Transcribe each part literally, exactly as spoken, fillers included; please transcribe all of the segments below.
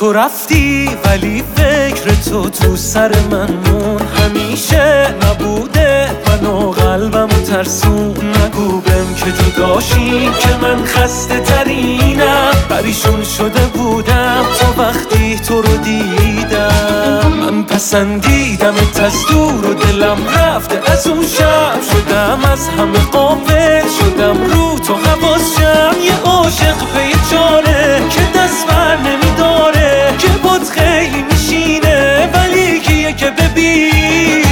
تو رفتی ولی فکر تو تو سر من مون، همیشه نبوده من و قلبم ترسون. نگو بهم که تو داشتی که من خسته ترینم، پریشون شده بودم تا وقتی تو رو دیدم. من پسندیدمت از دور و دلم رفته از اون شب، شدم از همه غافل، شدم رو تو حواسم. یه عاشق پی چاره که دست بر نمیداره، که باد خیلی میشینه ولی کیه که ببینه.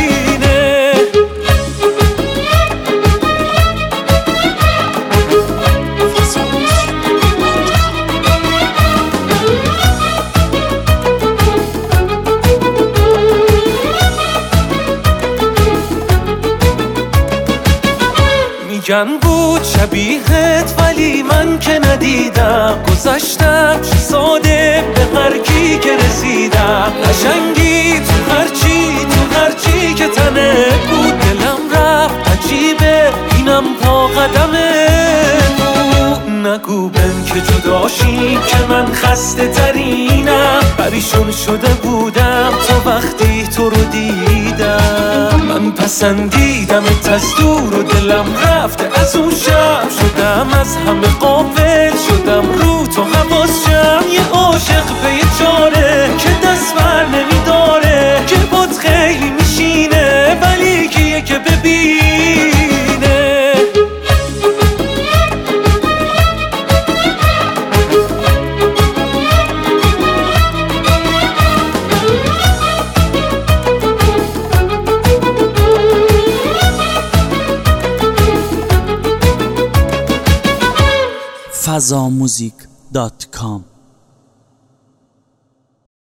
میگن بود شبیهت ولی من که ندیدم، گذشتم چه ساده به هر کی که رسیدم. قشنگی تو هرچی تو هرچی که تنه بود، دلم رفت عجیبه اینم پا قدمه بود. نگو بهم که جداشی که من خسته ترینم، پریشون شده بودم تا وقتی تو رو دیدم. من پسندیدمت از دور و دلم رفته از اون شب، شدم از همه غافل، شدم رو تو حواسم. یه عاشق پی چاره که دست بر نمیداره، که باد خیلی میشینه ولی کیه که ببینه. فضا موزیک دات کام